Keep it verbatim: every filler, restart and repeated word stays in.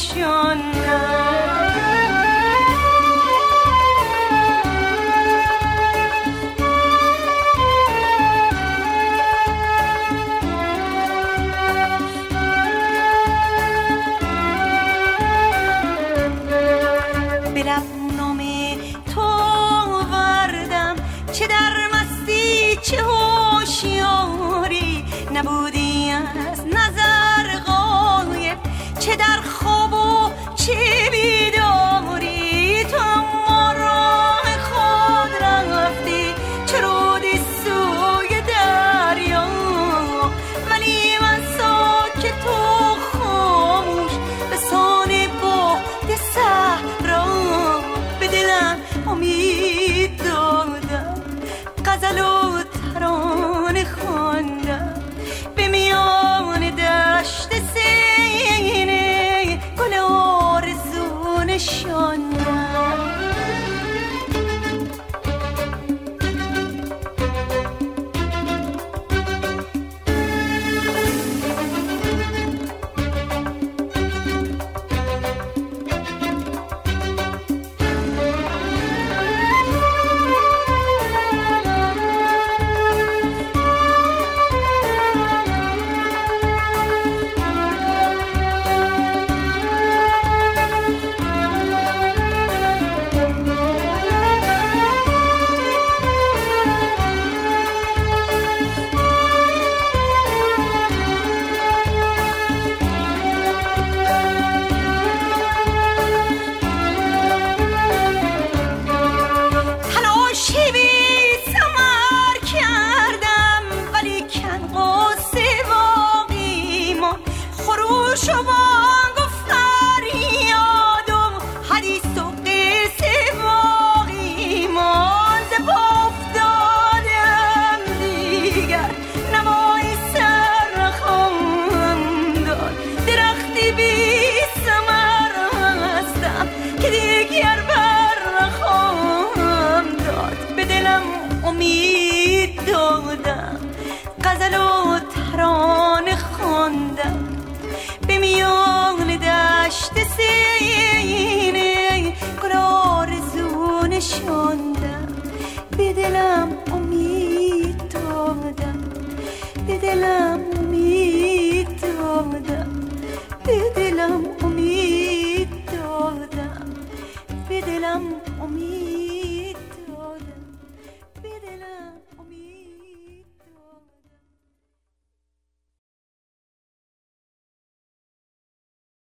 نبودی از نظر غایب، چه در خواب و چه بیداری. تو اما راه خود رفتی، چه رودی سوی دریا، ولی من ساکت و خاموش به سان باد صحرا. به دلم امید دادم، غزل و ترانه خواندم، به میان دشت سینه گل آرزو نشاندم. امید دادم، غزل و ترانه خواندم، به میان دشت سینه گل آرزو نشاندم. به دلم امید دادم، به دلم امید دادم، به دلم امید دادم، به دلم